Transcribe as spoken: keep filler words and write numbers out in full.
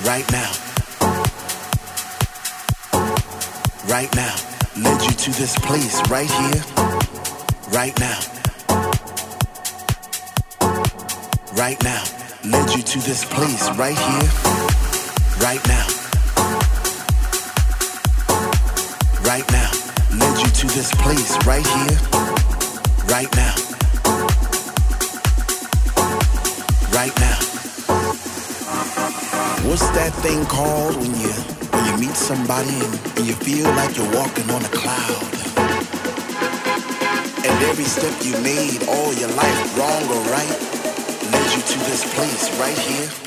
right now, right now, led you to this place right here, right now, right now, led you to this place right here, right now, right now, led you to this place right here, right now, right now. What's that thing called when you when you meet somebody and, and you feel like you're walking on a cloud? And every step you made all your life, wrong or right, led you to this place right here.